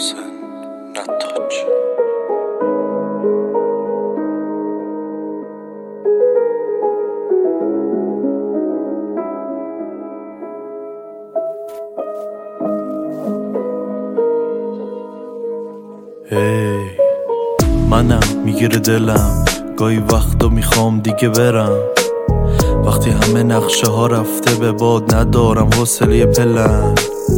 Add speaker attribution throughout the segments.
Speaker 1: محسن نتاج.
Speaker 2: منم میگیره دلم گاهی وقتا میخوام دیگه برم، وقتی همه نقشه ها رفته به باد ندارم حوصله پلن.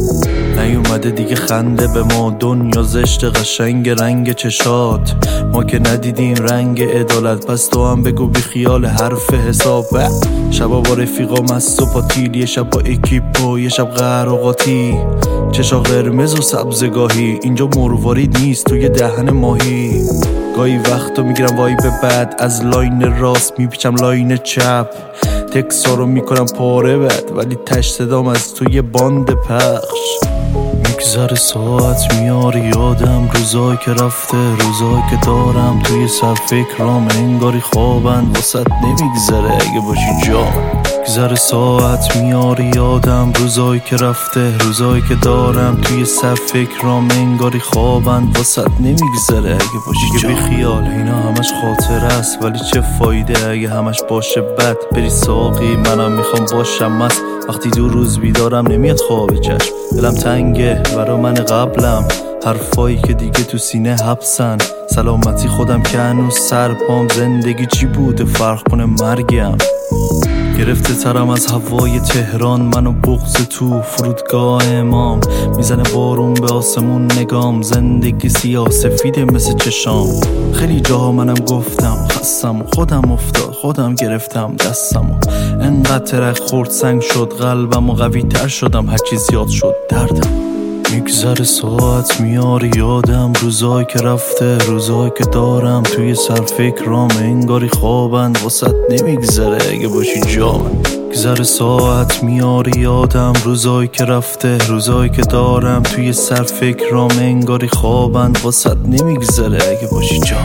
Speaker 2: نیومده دیگه خنده به ما، دنیا زشت قشنگ رنگ چشات، ما که ندیدیم رنگ عدالت، پس تو هم بگو بی خیال حرف حساب. شبا با رفیقا مست و پاتیل، یه شب با اکیپ و یه شب غر و قاطی، چشا قرمز و سبزگاهی، اینجا مروارید نیست توی دهن ماهی. گاهی وقتا میگیرم وای به بد، از لاین راست میپیچم لاین چپ، تکسا رو میکنم پاره بد، ولی تش صدام از توی باند پخش. میگذره ساعت میاری یادم روزایی که رفته، روزایی که دارم توی سر فکرام انگاری خوابن واسط نمیگذره اگه باشی جا. میگذره ساعت میاری یادم روزایی که رفته، روزایی که دارم توی سر فکرام انگاری خوابن واسط نمیگذره اگه باشی جا. بی خیال اینا همش خاطره است، ولی چه فایده اگه همش باشه بد. بری ساقی منم میخوام باشم مست، وقتی 2 روز بیدارم نمیاد خواب چشم. دلم تنگه برا من قبلم، حرفایی که دیگه تو سینه حبسن، سلامتی خودم که هنوز سر پام، زندگی چی بوده فرق کنه مرگم. گرفته ترم از هوای تهران، منو بغض تو فرودگاه امام، میزنه بارون به آسمون نگام، زندگی سیاه سفیده مثل چشام. خیلی جاها منم گفتم خستم، خودم افتاد خودم گرفتم دستم، انقدر ترک خورد سنگ شد قلبم و قوی تر شدم هرچی زیاد شد دردم. میگذره ساعت میاری یادم روزایی که رفته، روزایی که دارم توی سر فکرام انگاری خوابن واسط نمیگذره اگه باشی جا. میگذره ساعت میاری یادم روزایی که رفته، روزایی که دارم توی سر فکرام انگاری خوابن واسط نمیگذره اگه باشی جا.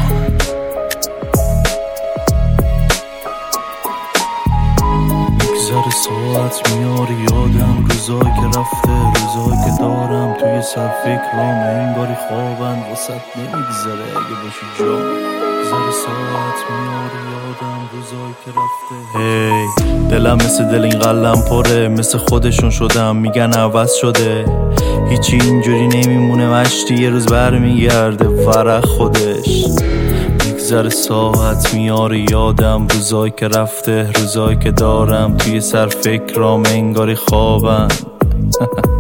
Speaker 2: میگذره ساعت میاری یادم روزایی که رفته، روزایی که دارم توی سر فکرام انگاری خوابن واسط نمیگذره اگه باشی جا. میگذره ساعت میاری یادم روزایی که رفته. دلم مثل دل این قلم پره، مثل خودشون شدم میگن عوض شده، هیچی اینجوری نمیمونه مشتی، یه روز برمیگرده ورق خودش. میگذره ساعت میاری یادم روزایی که رفته، روزایی که دارم توی سر فکرام انگاری خوابن